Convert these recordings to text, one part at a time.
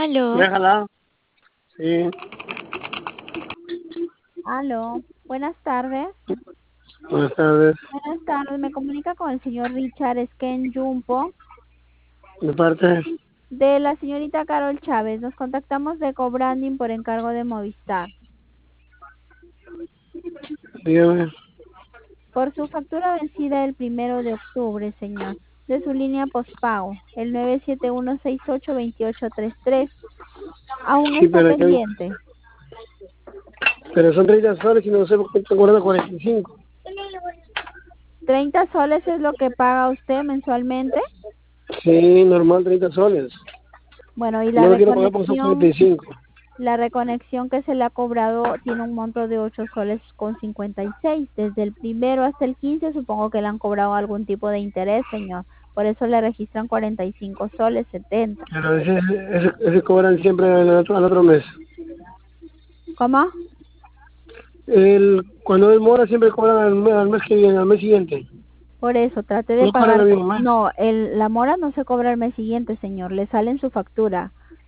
Aló, Déjala. Sí. aló, buenas tardes. Buenas tardes. Buenas tardes, me comunica con el señor Richard Esquen Jumpo De parte, de la señorita Carol Chávez. Nos contactamos de Cobranding por encargo de Movistar. dígame. Por su factura vencida el 1 de octubre, señor, de su línea postpago, el 971682833, aún Sí, está pendiente. pero son 30 soles y no sé por qué están cobrando 45. 30 soles es lo que paga usted mensualmente. Sí, normal, 30 soles. Bueno, y No lo quiero pagar porque son 45. la reconexión que se le ha cobrado tiene un monto de 8 soles con 56. Desde el 1 hasta el 15 supongo que le han cobrado algún tipo de interés, señor. Por eso le registran 45 soles 70. Pero ese cobran siempre al otro mes. ¿Cómo? Cuando demora siempre cobran al mes que viene, al mes siguiente. Por eso, trate de No cobran pagar. el mismo mes. No, la mora no se cobra el mes siguiente, señor. Le sale en su factura.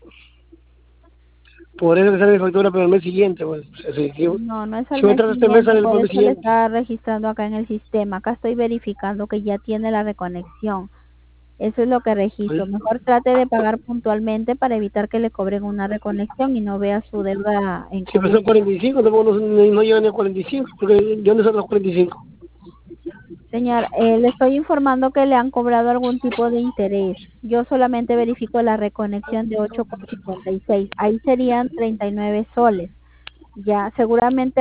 Por eso le sale mi factura, pero el mes siguiente, pues. O sea, No, no es al si me mes trato este mes, siguiente, sale por el mes eso le siguiente. está registrando acá en el sistema. Acá estoy verificando que ya tiene la reconexión. Eso es lo que Pues, registro. Mejor trate de pagar puntualmente para evitar que le cobren una reconexión y no vea su deuda si me son encubierta. 45, tampoco no llegan ni a 45, porque ¿de dónde son los 45? Señor, le estoy informando que le han cobrado algún tipo de interés. Yo solamente verifico la reconexión de 8,56. Ahí serían 39 soles. Ya, seguramente